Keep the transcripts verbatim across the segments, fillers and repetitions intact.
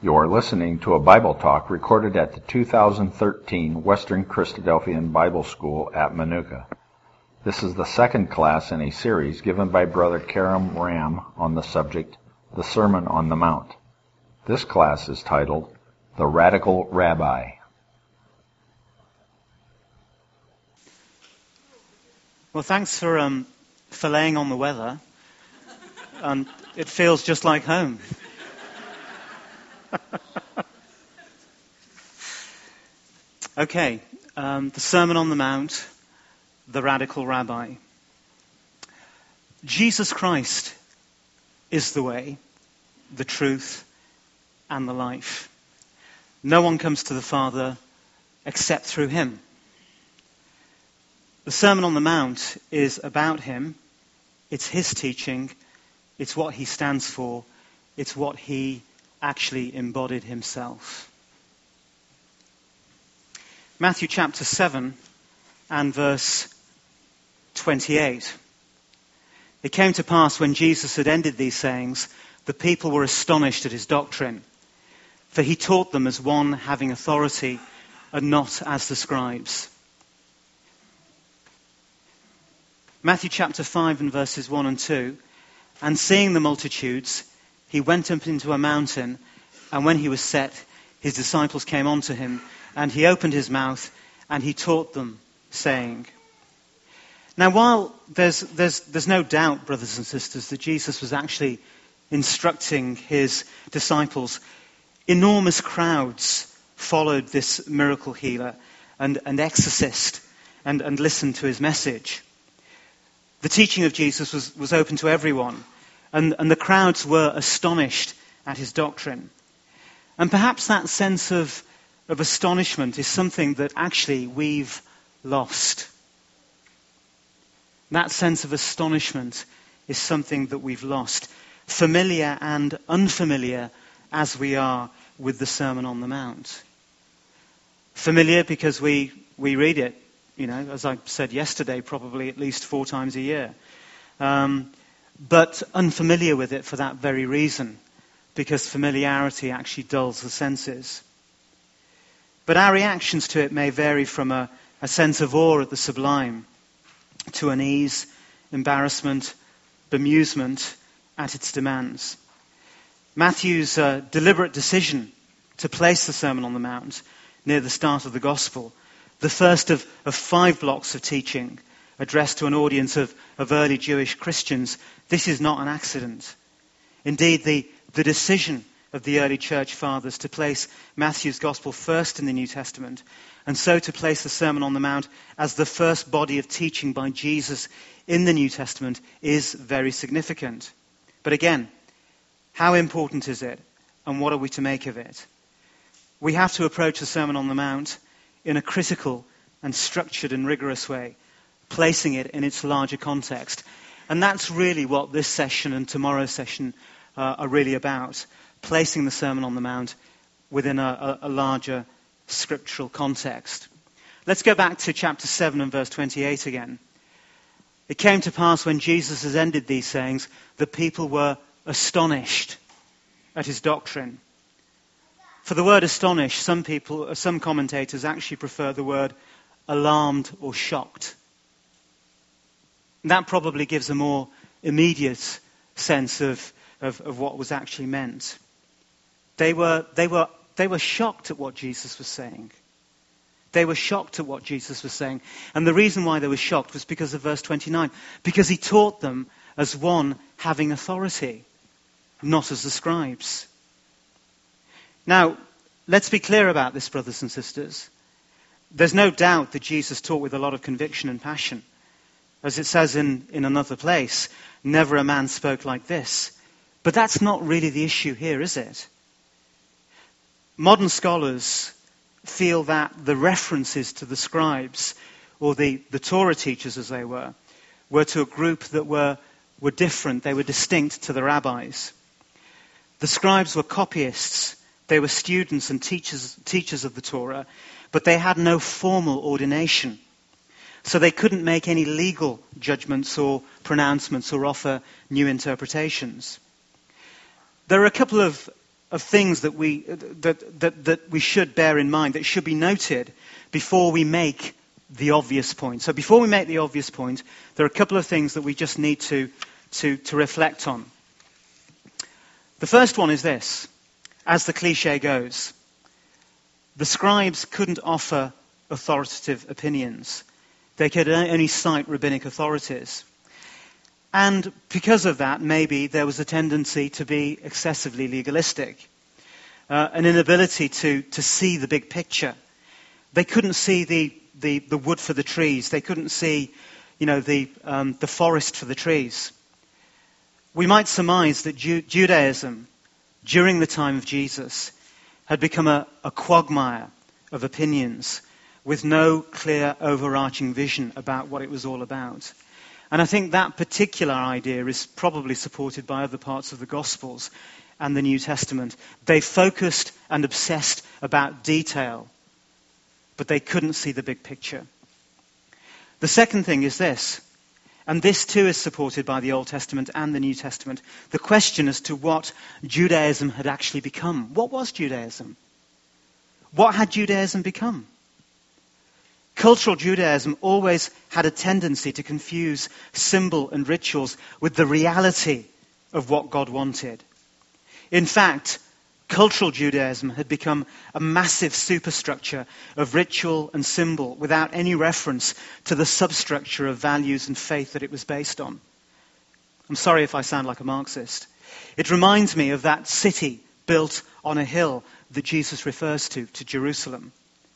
You're listening to a Bible talk recorded at the two thousand thirteen Western Christadelphian Bible School at Manuka. This is the second class in a series given by Brother Karam Ram on the subject, The Sermon on the Mount. This class is titled, The Radical Rabbi. Well, thanks for um, for laying on the weather. Um, it feels just like home. Okay, um, the Sermon on the Mount, the Radical Rabbi. Jesus Christ is the way, the truth, and the life. No one comes to the Father except through him. The Sermon on the Mount is about him. It's his teaching. It's what he stands for. It's what he actually embodied himself. Matthew chapter seven and verse twenty-eight. It came to pass when Jesus had ended these sayings, the people were astonished at his doctrine, for he taught them as one having authority and not as the scribes. Matthew chapter five and verses one and two. And seeing the multitudes, he went up into a mountain, and when he was set, his disciples came unto him, and he opened his mouth, and he taught them, saying. Now, while there's, there's, there's no doubt, brothers and sisters, that Jesus was actually instructing his disciples, enormous crowds followed this miracle healer and, and exorcist and, and listened to his message. The teaching of Jesus was, was open to everyone, and, and the crowds were astonished at his doctrine. And perhaps that sense of, of astonishment is something that actually we've lost. That sense of astonishment is something that we've lost, familiar and unfamiliar as we are with the Sermon on the Mount. Familiar because we, we read it, you know, as I said yesterday, probably at least four times a year. Um, but unfamiliar with it for that very reason, because familiarity actually dulls the senses. But our reactions to it may vary from a, a sense of awe at the sublime to unease, embarrassment, bemusement at its demands. Matthew's uh, deliberate decision to place the Sermon on the Mount near the start of the Gospel, the first of, of five blocks of teaching addressed to an audience of, of early Jewish Christians, this is not an accident. Indeed, the, the decision of the early church fathers to place Matthew's Gospel first in the New Testament, and so to place the Sermon on the Mount as the first body of teaching by Jesus in the New Testament, is very significant. But again, how important is it, and what are we to make of it? We have to approach the Sermon on the Mount in a critical and structured and rigorous way, placing it in its larger context. And that's really what this session and tomorrow's session uh, are really about, placing the Sermon on the Mount within a, a, a larger scriptural context. Let's go back to chapter seven and verse twenty-eight again. It came to pass when Jesus has ended these sayings, the people were astonished at his doctrine. For the word astonish, some people, some commentators actually prefer the word alarmed or shocked. That probably gives a more immediate sense of, of, of what was actually meant. They were, they were, they were shocked at what Jesus was saying. They were shocked at what Jesus was saying. And the reason why they were shocked was because of verse twenty-nine. Because he taught them as one having authority, not as the scribes. Now, let's be clear about this, brothers and sisters. There's no doubt that Jesus taught with a lot of conviction and passion. As it says in, in another place, never a man spoke like this. But that's not really the issue here, is it? Modern scholars feel that the references to the scribes, or the, the Torah teachers as they were, were to a group that were, were different. They were distinct to the rabbis. The scribes were copyists. They were students and teachers, teachers of the Torah, but they had no formal ordination. So they couldn't make any legal judgments or pronouncements or offer new interpretations. There are a couple of of things that we, that, that, that we should bear in mind, that should be noted before we make the obvious point. So before we make the obvious point, there are a couple of things that we just need to, to, to reflect on. The first one is this. As the cliche goes, the scribes couldn't offer authoritative opinions. They could only cite rabbinic authorities. And because of that, maybe there was a tendency to be excessively legalistic, uh, an inability to, to see the big picture. They couldn't see the, the, the wood for the trees. They couldn't see, you know, the, um, the forest for the trees. We might surmise that Ju- Judaism, during the time of Jesus, had become a, a quagmire of opinions with no clear overarching vision about what it was all about. And I think that particular idea is probably supported by other parts of the Gospels and the New Testament. They focused and obsessed about detail, but they couldn't see the big picture. The second thing is this, and this too is supported by the Old Testament and the New Testament, the question as to what Judaism had actually become. What was Judaism? What had Judaism become? Cultural Judaism always had a tendency to confuse symbol and rituals with the reality of what God wanted. In fact, cultural Judaism had become a massive superstructure of ritual and symbol without any reference to the substructure of values and faith that it was based on. I'm sorry if I sound like a Marxist. It reminds me of that city built on a hill that Jesus refers to, to Jerusalem.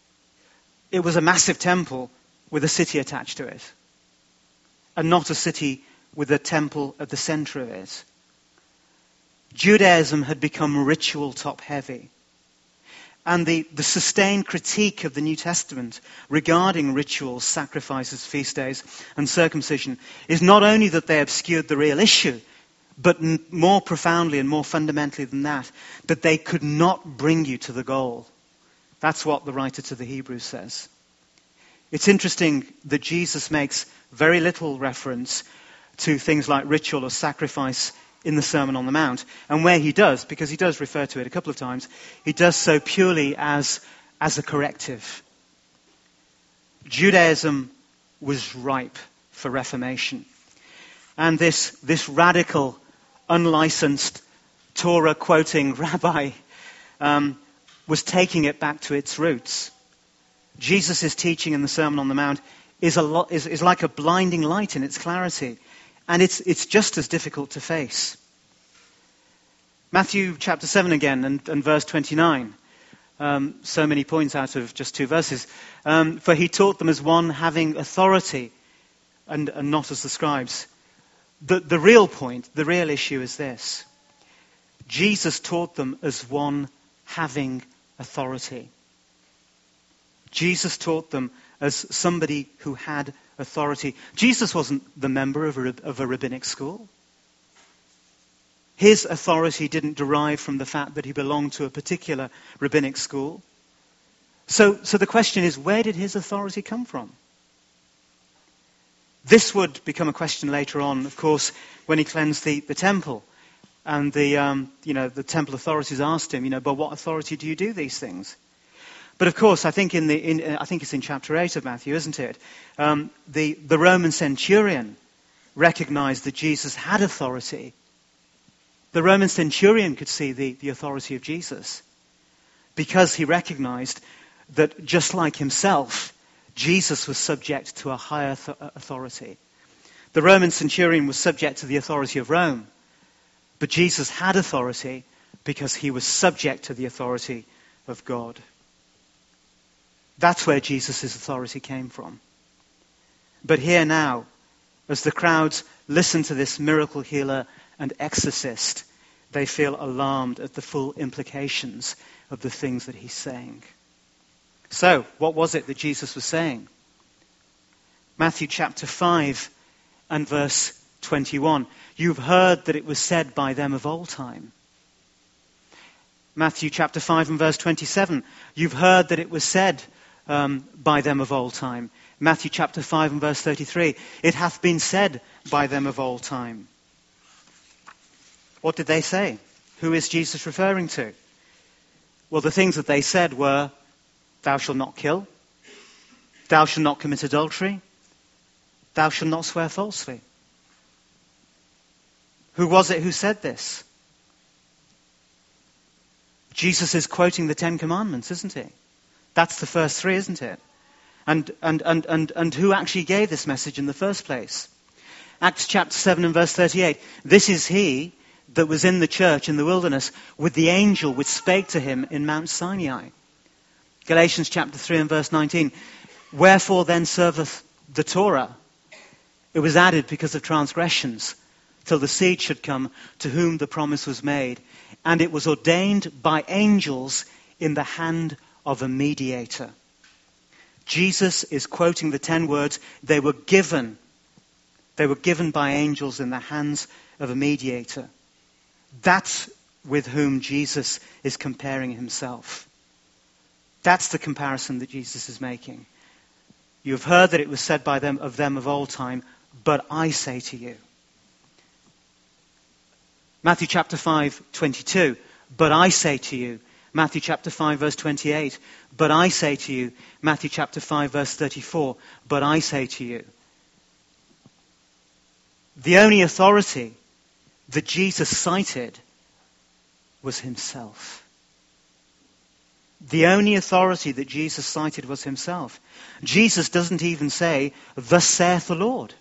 It was a massive temple with a city attached to it, and not a city with a temple at the center of it. Judaism had become ritual top-heavy. And the, the sustained critique of the New Testament regarding rituals, sacrifices, feast days, and circumcision is not only that they obscured the real issue, but n- more profoundly and more fundamentally than that, that they could not bring you to the goal. That's what the writer to the Hebrews says. It's interesting that Jesus makes very little reference to things like ritual or sacrifice in the Sermon on the Mount. And where he does, because he does refer to it a couple of times, he does so purely as, as a corrective. Judaism was ripe for reformation. And this, this radical, unlicensed, Torah-quoting rabbi um, was taking it back to its roots. Jesus' teaching in the Sermon on the Mount is, a lo- is, is like a blinding light in its clarity. And it's, it's just as difficult to face. Matthew chapter seven again and, and verse twenty-nine. Um, so many points out of just two verses. Um, For he taught them as one having authority and, and not as the scribes. The, the real point, the real issue is this. Jesus taught them as one having authority. Jesus taught them as somebody who had authority. Jesus wasn't the member of a, of a rabbinic school. His authority didn't derive from the fact that he belonged to a particular rabbinic school. So, so the question is, where did his authority come from? This would become a question later on, of course, when he cleansed the, the temple. And the, um, you know, the temple authorities asked him, you know, by what authority do you do these things? But of course, I think in the, in, I think it's in chapter eight of Matthew, isn't it? Um, the, the Roman centurion recognized that Jesus had authority. The Roman centurion could see the, the authority of Jesus because he recognized that just like himself, Jesus was subject to a higher th- authority. The Roman centurion was subject to the authority of Rome. But Jesus had authority because he was subject to the authority of God. That's where Jesus' authority came from. But here now, as the crowds listen to this miracle healer and exorcist, they feel alarmed at the full implications of the things that he's saying. So, what was it that Jesus was saying? Matthew chapter five and verse twenty-one. You've heard that it was said by them of old time. Matthew chapter five and verse twenty-seven. You've heard that it was said um, by them of old time. Matthew chapter five and verse thirty-three. It hath been said by them of old time. What did they say? Who is Jesus referring to? Well, the things that they said were, thou shalt not kill, thou shalt not commit adultery, thou shalt not swear falsely. Who was it who said this? Jesus is quoting the Ten Commandments, isn't he? That's the first three, isn't it? And, and, and, and, and who actually gave this message in the first place? Acts chapter seven and verse thirty-eight. This is he that was in the church in the wilderness with the angel which spake to him in Mount Sinai. Galatians chapter three and verse nineteen. Wherefore then serveth the Torah? It was added because of transgressions, till the seed should come to whom the promise was made. And it was ordained by angels in the hand of a mediator. Jesus is quoting the ten words. They were given. They were given by angels in the hands of a mediator. That's with whom Jesus is comparing himself. That's the comparison that Jesus is making. You have heard that it was said by them of them of old time, but I say to you. Matthew chapter five, twenty-two, but I say to you. Matthew chapter five, verse twenty-eight, but I say to you. Matthew chapter five, verse thirty-four, but I say to you. The only authority that Jesus cited was himself. The only authority that Jesus cited was himself. Jesus doesn't even say, thus saith the Lord.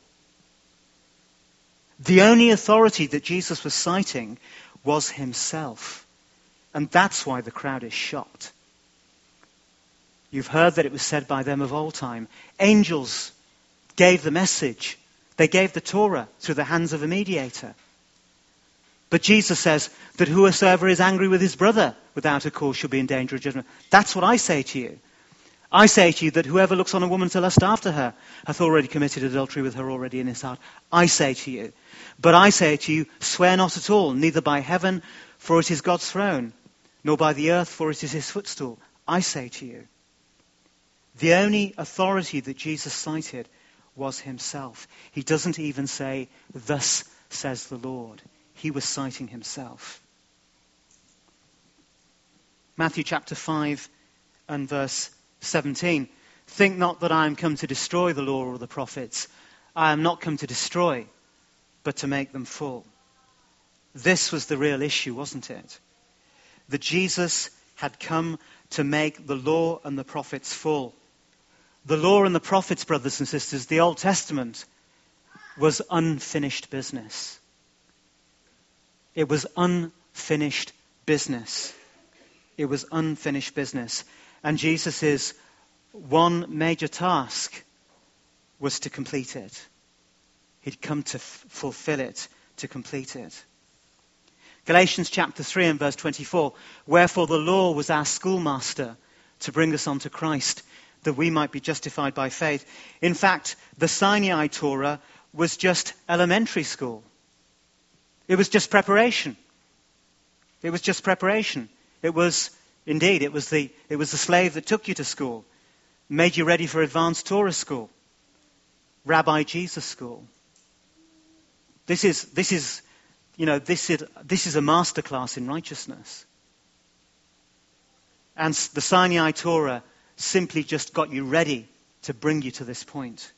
The only authority that Jesus was citing was himself. And that's why the crowd is shocked. You've heard that it was said by them of old time. Angels gave the message. They gave the Torah through the hands of a mediator. But Jesus says that whosoever is angry with his brother without a cause shall be in danger of judgment. That's what I say to you. I say to you that whoever looks on a woman to lust after her hath already committed adultery with her already in his heart. I say to you. But I say to you, swear not at all, neither by heaven, for it is God's throne, nor by the earth, for it is his footstool. I say to you. The only authority that Jesus cited was himself. He doesn't even say, thus says the Lord. He was citing himself. Matthew chapter five and verse seventeen. Think not that I am come to destroy the law or the prophets. I am not come to destroy, but to make them full. This was the real issue, wasn't it? That Jesus had come to make the law and the prophets full. The law and the prophets, brothers and sisters, the Old Testament, was unfinished business. It was unfinished business. It was unfinished business. And Jesus' one major task was to complete it. He'd come to f- fulfill it, to complete it. Galatians chapter three and verse twenty-four. Wherefore the law was our schoolmaster to bring us unto Christ, that we might be justified by faith. In fact, the Sinai Torah was just elementary school. It was just preparation. It was just preparation. It was, indeed, it was the it was the slave that took you to school, made you ready for advanced Torah school, Rabbi Jesus school. This is this is, you know, this is this is a masterclass in righteousness. And the Sinai Torah simply just got you ready to bring you to this point.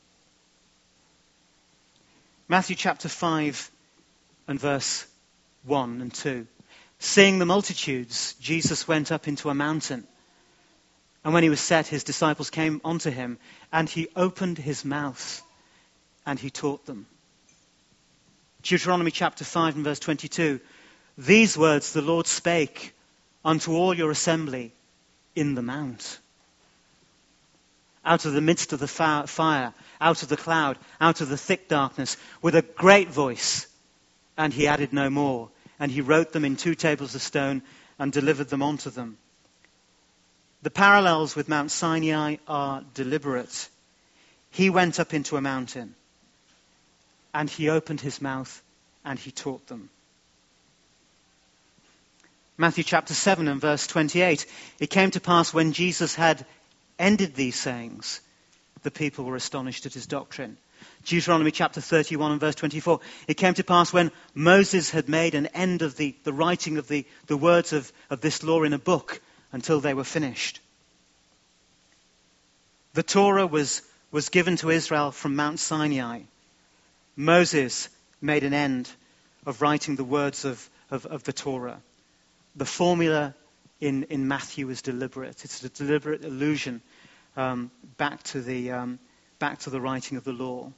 Matthew chapter five and verse one and two. Seeing the multitudes, Jesus went up into a mountain. And when he was set, his disciples came unto him, and he opened his mouth, and he taught them. Deuteronomy chapter five and verse twenty-two. These words the Lord spake unto all your assembly in the mount. Out of the midst of the fire, out of the cloud, out of the thick darkness, with a great voice. And he added no more. And he wrote them in two tables of stone and delivered them unto them. The parallels with Mount Sinai are deliberate. He went up into a mountain, and he opened his mouth, and he taught them. Matthew chapter seven and verse twenty-eight. It came to pass when Jesus had ended these sayings, the people were astonished at his doctrine. Deuteronomy chapter thirty-one and verse twenty-four. It came to pass when Moses had made an end of the, the writing of the, the words of, of this law in a book until they were finished. The Torah was, was given to Israel from Mount Sinai. Moses made an end of writing the words of, of, of the Torah. The formula in, in Matthew is deliberate. It's a deliberate allusion um, back to the um, back to the writing of the law.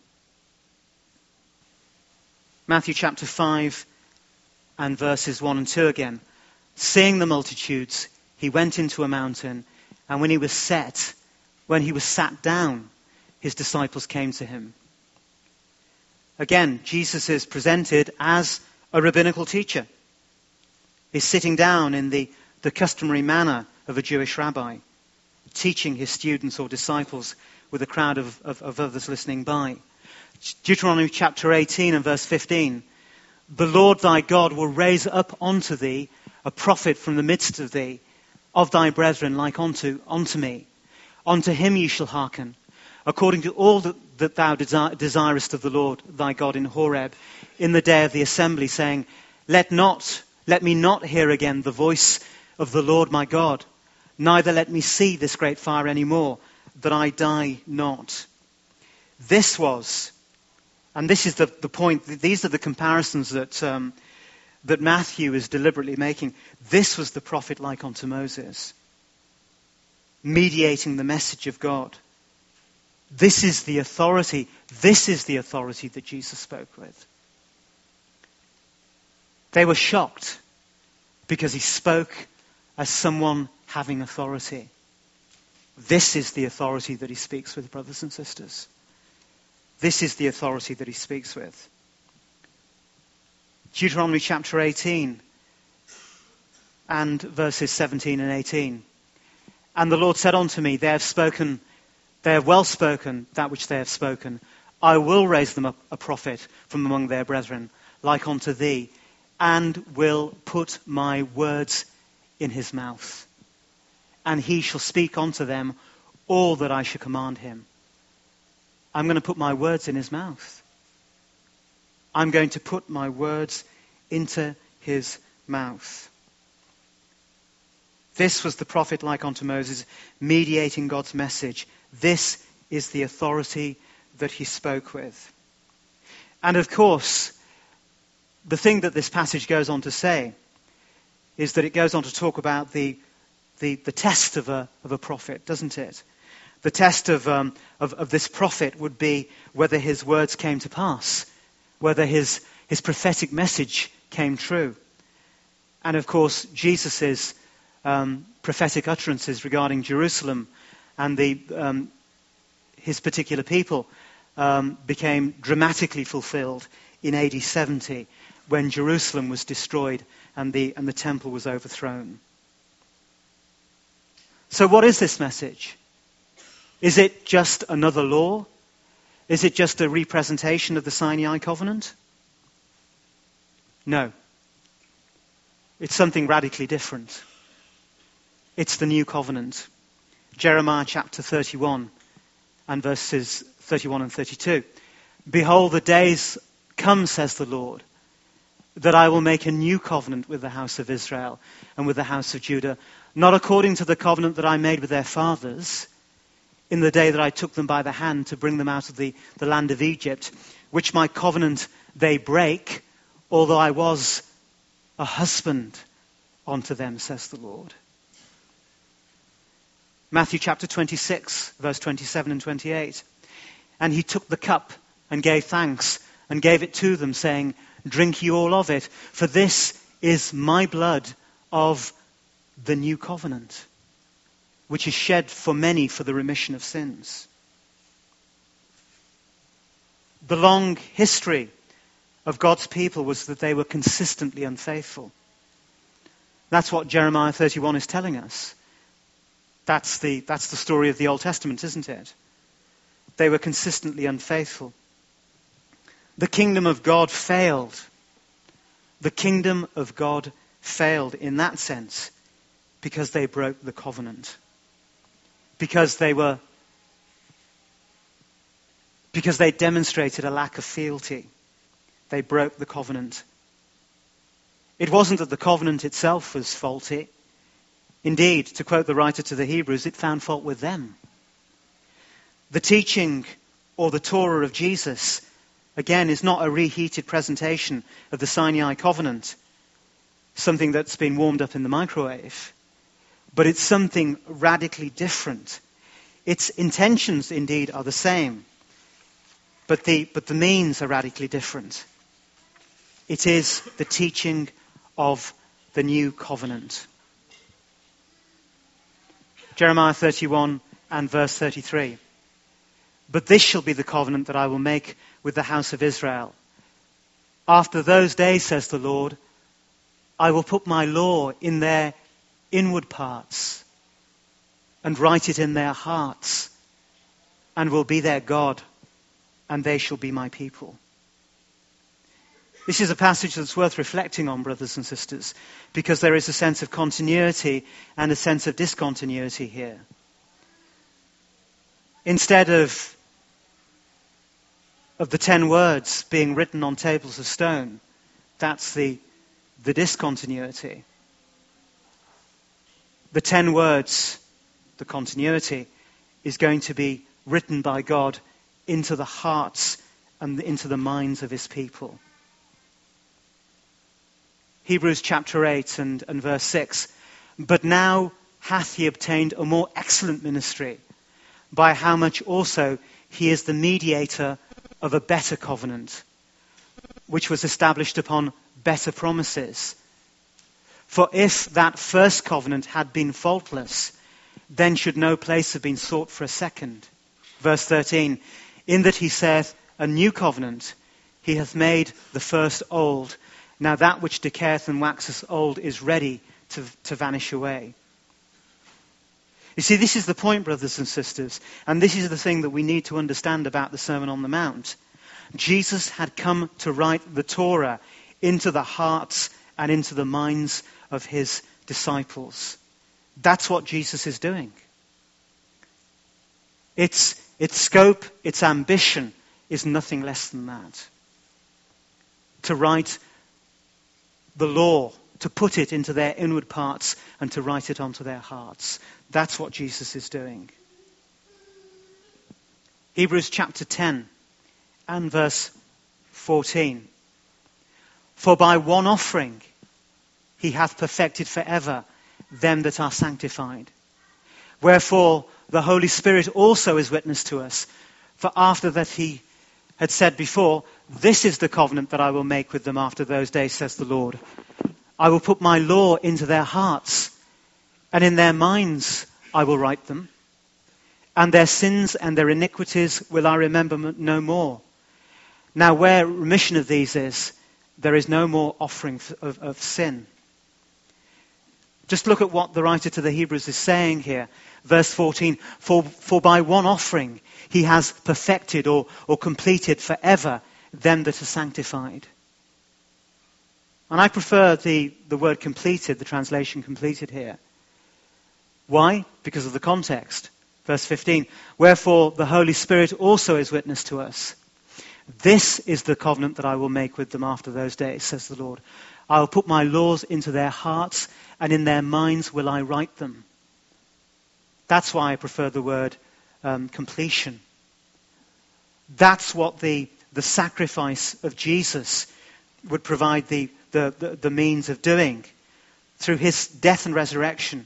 Matthew chapter five and verses one and two again. Seeing the multitudes, he went into a mountain, and when he was set, when he was sat down, his disciples came to him. Again, Jesus is presented as a rabbinical teacher. He's sitting down in the, the customary manner of a Jewish rabbi, teaching his students or disciples with a crowd of, of, of others listening by. Deuteronomy chapter eighteen and verse fifteen. The Lord thy God will raise up unto thee a prophet from the midst of thee, of thy brethren like unto, unto me. Unto him ye shall hearken, according to all that, that thou desi- desirest of the Lord thy God in Horeb, in the day of the assembly, saying, Let not, let me not hear again the voice of the Lord my God, neither let me see this great fire any more, that I die not. This was, and this is the, the point, these are the comparisons that, um, that Matthew is deliberately making. This was the prophet like unto Moses, mediating the message of God. This is the authority, this is the authority that Jesus spoke with. They were shocked because he spoke as someone having authority. This is the authority that he speaks with, brothers and sisters. This is the authority that he speaks with. Deuteronomy chapter eighteen and verses seventeen and eighteen. And the Lord said unto me, They have spoken, they have well spoken that which they have spoken. I will raise them up a prophet from among their brethren, like unto thee, and will put my words in his mouth. And he shall speak unto them all that I shall command him. I'm going to put my words in his mouth. I'm going to put my words into his mouth. This was the prophet like unto Moses, mediating God's message. This is the authority that he spoke with. And of course, the thing that this passage goes on to say is that it goes on to talk about the the, the test of a of a prophet, doesn't it? The test of, um, of of this prophet would be whether his words came to pass, whether his his prophetic message came true. And of course, Jesus's um, prophetic utterances regarding Jerusalem and the um, his particular people um, became dramatically fulfilled in A D seventy, when Jerusalem was destroyed and the and the temple was overthrown. So what is this message? Is it just another law? Is it just a representation of the Sinai covenant? No. It's something radically different. It's the new covenant. Jeremiah chapter thirty-one and verses thirty-one and thirty-two. Behold, the days come, says the Lord, that I will make a new covenant with the house of Israel and with the house of Judah, not according to the covenant that I made with their fathers in the day that I took them by the hand to bring them out of the, the land of Egypt, which my covenant they break, although I was a husband unto them, says the Lord. Matthew chapter twenty-six, verse twenty-seven and twenty-eight. And he took the cup and gave thanks and gave it to them, saying, Drink ye all of it, for this is my blood of the new covenant, which is shed for many for the remission of sins. The long history of God's people was that they were consistently unfaithful. That's what Jeremiah thirty-one is telling us. That's the, that's the story of the Old Testament, isn't it? They were consistently unfaithful. The kingdom of God failed. The kingdom of God failed in that sense because they broke the covenant. Because they were because they demonstrated a lack of fealty. They broke the covenant. It wasn't that the covenant itself was faulty. Indeed, to quote the writer to the Hebrews, it found fault with them. The teaching or the Torah of Jesus, again, is not a reheated presentation of the Sinai covenant, something that's been warmed up in the microwave, but it's something radically different. Its intentions, indeed, are the same, but the, but the means are radically different. It is the teaching of the new covenant. Jeremiah thirty-one and verse thirty-three. But this shall be the covenant that I will make with the house of Israel. After those days, says the Lord, I will put my law in their inward parts and write it in their hearts, and will be their God, and they shall be my people. This is a passage that's worth reflecting on, brothers and sisters, because there is a sense of continuity and a sense of discontinuity here. Instead of, of the ten words being written on tables of stone, that's the, the discontinuity. The ten words, the continuity, is going to be written by God into the hearts and into the minds of his people. Hebrews chapter eight and, and verse six. But now hath he obtained a more excellent ministry, by how much also he is the mediator of a better covenant, which was established upon better promises. For if that first covenant had been faultless, then should no place have been sought for a second. Verse thirteen. In that he saith, a new covenant, he hath made the first old. Now that which decayeth and waxeth old is ready to, to vanish away. You see, this is the point, brothers and sisters, and this is the thing that we need to understand about the Sermon on the Mount. Jesus had come to write the Torah into the hearts and into the minds of his disciples. That's what Jesus is doing. Its, its scope, its ambition is nothing less than that. To write the law, to put it into their inward parts and to write it onto their hearts. That's what Jesus is doing. Hebrews chapter ten and verse fourteen. For by one offering he hath perfected forever them that are sanctified. Wherefore the Holy Spirit also is witness to us. For after that he had said before, this is the covenant that I will make with them after those days, says the Lord. I will put my law into their hearts, and in their minds I will write them. And their sins and their iniquities will I remember no more. Now where remission of these is, there is no more offering of, of sin. Just look at what the writer to the Hebrews is saying here. Verse fourteen, for, for by one offering he has perfected or, or completed forever them that are sanctified. And I prefer the, the word completed, the translation completed here. Why? Because of the context. Verse fifteen, wherefore the Holy Spirit also is witness to us. This is the covenant that I will make with them after those days, says the Lord. I will put my laws into their hearts, and in their minds will I write them. That's why I prefer the word um, completion. That's what the, the sacrifice of Jesus would provide the, the, the, the means of doing. Through his death and resurrection,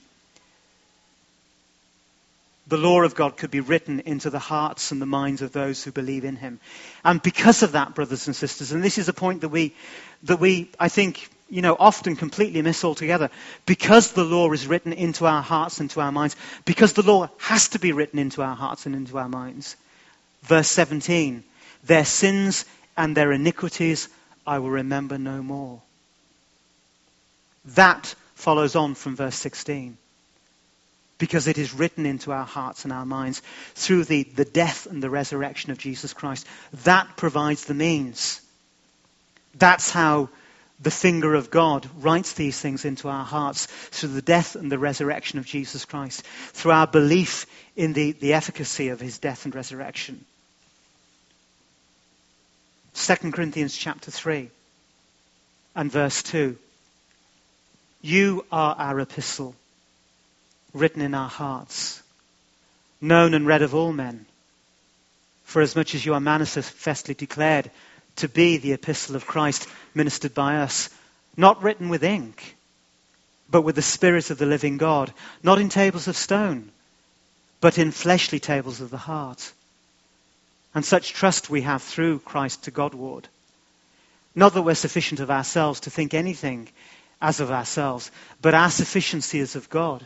the law of God could be written into the hearts and the minds of those who believe in him. And because of that, brothers and sisters, and this is a point that we, that we, I think, you know, often completely miss altogether, because the law is written into our hearts and to our minds, because the law has to be written into our hearts and into our minds. Verse seventeen, their sins and their iniquities I will remember no more. That follows on from verse sixteen. Because it is written into our hearts and our minds through the, the death and the resurrection of Jesus Christ. That provides the means. That's how the finger of God writes these things into our hearts, through the death and the resurrection of Jesus Christ, through our belief in the, the efficacy of his death and resurrection. Second Corinthians chapter three and verse two. You are our epistle, written in our hearts, known and read of all men, for as much as you are manifestly declared to be the epistle of Christ ministered by us, not written with ink, but with the Spirit of the living God, not in tables of stone, but in fleshly tables of the heart. And such trust we have through Christ to Godward. Not that we're sufficient of ourselves to think anything as of ourselves, but our sufficiency is of God,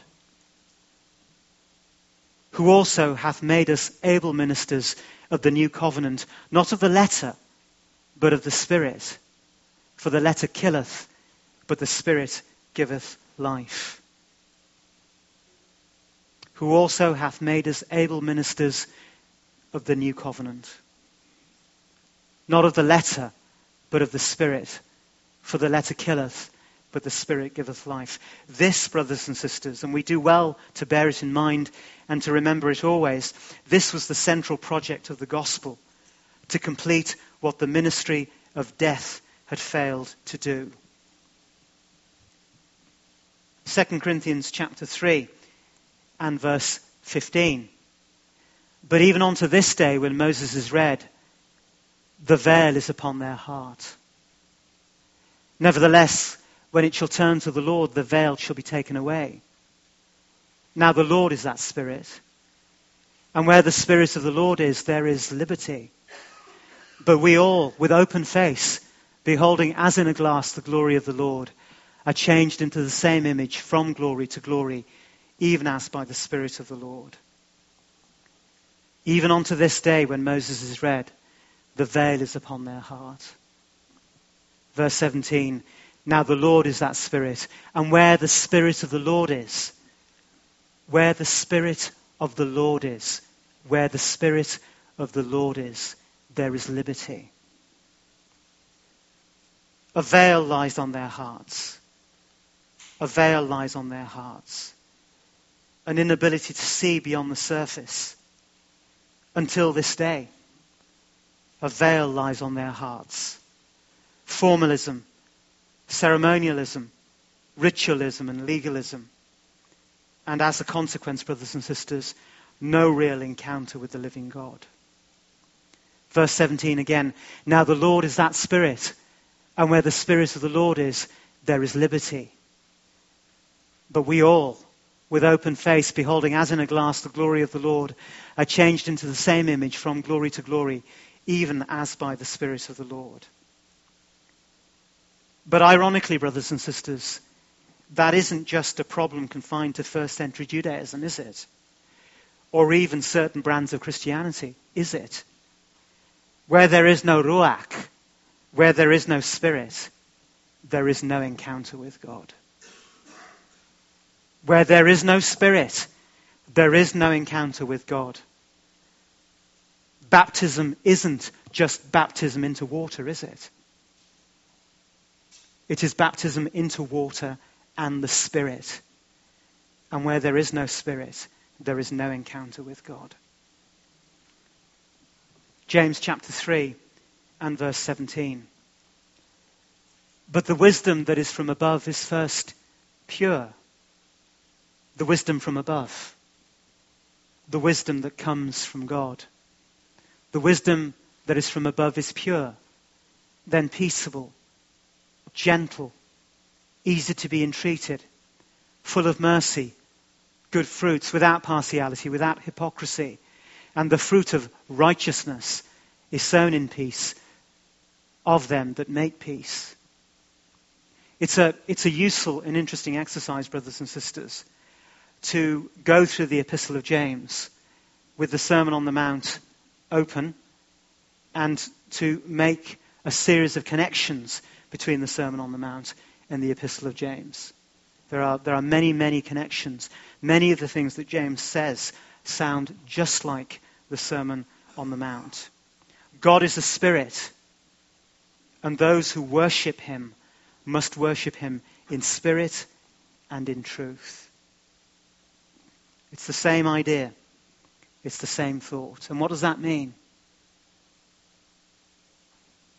who also hath made us able ministers of the new covenant, not of the letter, but of the Spirit. For the letter killeth, but the Spirit giveth life. Who also hath made us able ministers of the new covenant. Not of the letter, but of the Spirit. For the letter killeth, but the Spirit giveth life. This, brothers and sisters, and we do well to bear it in mind and to remember it always, this was the central project of the gospel, to complete what the ministry of death had failed to do. Second Corinthians chapter three and verse fifteen. But even unto this day when Moses is read, the veil is upon their heart. Nevertheless, when it shall turn to the Lord, the veil shall be taken away. Now the Lord is that Spirit. And where the Spirit of the Lord is, there is liberty. But we all, with open face, beholding as in a glass the glory of the Lord, are changed into the same image from glory to glory, even as by the Spirit of the Lord. Even unto this day when Moses is read, the veil is upon their heart. Verse seventeen, now the Lord is that Spirit, and where the Spirit of the Lord is, where the Spirit of the Lord is, where the Spirit of the Lord is, there is liberty. A veil lies on their hearts. A veil lies on their hearts. An inability to see beyond the surface. Until this day, a veil lies on their hearts. Formalism, ceremonialism, ritualism and legalism. And as a consequence, brothers and sisters, no real encounter with the living God. Verse seventeen again, now the Lord is that Spirit, and where the Spirit of the Lord is, there is liberty. But we all, with open face, beholding as in a glass the glory of the Lord, are changed into the same image from glory to glory, even as by the Spirit of the Lord. But ironically, brothers and sisters, that isn't just a problem confined to first century Judaism, is it? Or even certain brands of Christianity, is it? Where there is no Ruach, where there is no Spirit, there is no encounter with God. Where there is no Spirit, there is no encounter with God. Baptism isn't just baptism into water, is it? It is baptism into water and the Spirit. And where there is no Spirit, there is no encounter with God. James chapter three and verse seventeen. But the wisdom that is from above is first pure. The wisdom from above. The wisdom that comes from God. The wisdom that is from above is pure, then peaceable, gentle, easy to be entreated, full of mercy, good fruits, without partiality, without hypocrisy. And the fruit of righteousness is sown in peace of them that make peace. It's a, it's a useful and interesting exercise, brothers and sisters, to go through the Epistle of James with the Sermon on the Mount open and to make a series of connections between the Sermon on the Mount and the Epistle of James. There are, there are many, many connections. Many of the things that James says sound just like the Sermon on the Mount. God is a spirit, and those who worship him must worship him in spirit and in truth. It's the same idea. It's the same thought. And what does that mean?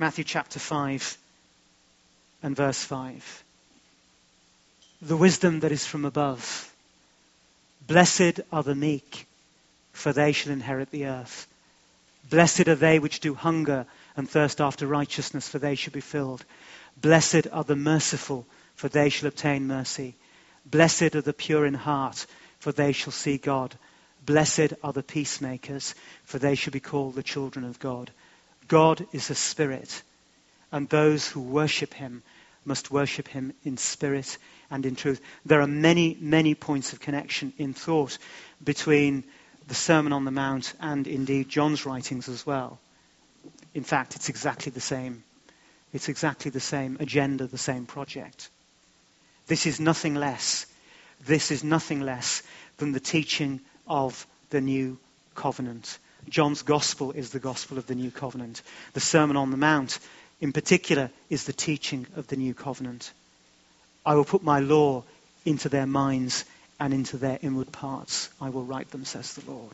Matthew chapter five and verse five. The wisdom that is from above. Blessed are the meek, for they shall inherit the earth. Blessed are they which do hunger and thirst after righteousness, for they shall be filled. Blessed are the merciful, for they shall obtain mercy. Blessed are the pure in heart, for they shall see God. Blessed are the peacemakers, for they shall be called the children of God. God is a spirit, and those who worship him must worship him in spirit and in truth. There are many, many points of connection in thought between the Sermon on the Mount and indeed John's writings as well. In fact, it's exactly the same. It's exactly the same agenda, the same project. This is nothing less. This is nothing less than the teaching of the new covenant. John's gospel is the gospel of the new covenant. The Sermon on the Mount, in particular, is the teaching of the new covenant. I will put my law into their minds and into their inward parts. I will write them, says the Lord.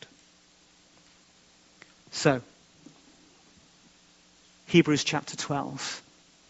So, Hebrews chapter twelve.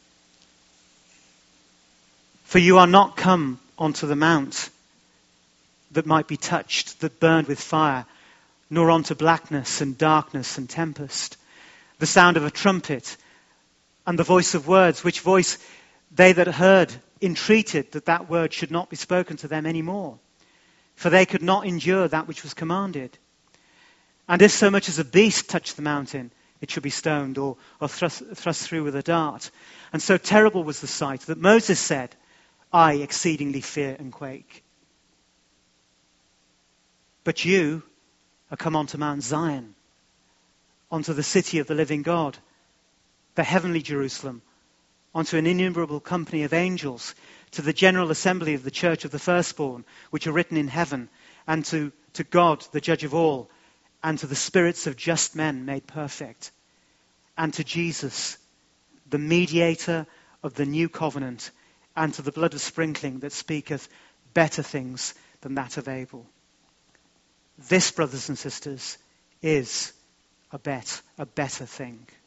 For you are not come onto the mount that might be touched, that burned with fire, nor onto blackness and darkness and tempest, the sound of a trumpet and the voice of words, which voice they that heard entreated that that word should not be spoken to them any more, for they could not endure that which was commanded. And if so much as a beast touch the mountain, it should be stoned or, or thrust, thrust through with a dart. And so terrible was the sight that Moses said, I exceedingly fear and quake. But you are come onto Mount Zion, onto the city of the living God, the heavenly Jerusalem, onto an innumerable company of angels, to the general assembly of the church of the firstborn, which are written in heaven, and to, to God, the judge of all, and to the spirits of just men made perfect, and to Jesus, the mediator of the new covenant, and to the blood of sprinkling that speaketh better things than that of Abel. This, brothers and sisters, is a bet, a better thing.